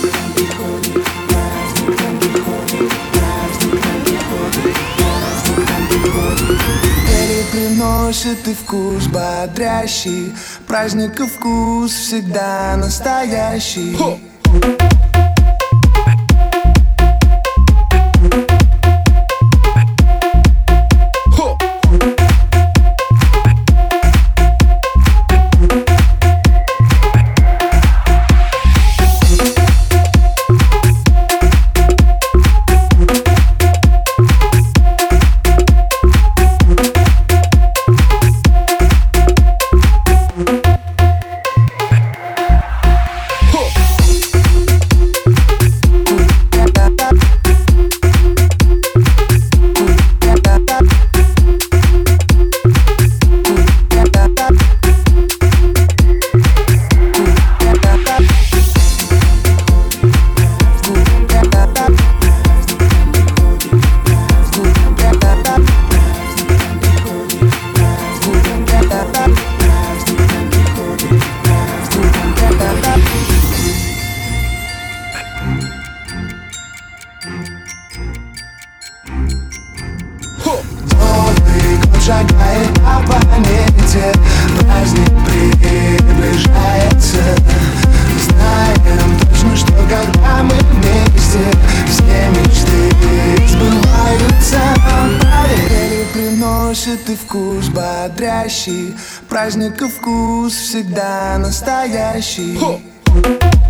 Приносит и вкус бодрящий, праздника вкус всегда настоящий. Новый год шагает по планете, праздник приближается. Знаем точно, что когда мы вместе, все мечты сбываются. Параллели приносит и вкус бодрящий, праздника вкус всегда настоящий.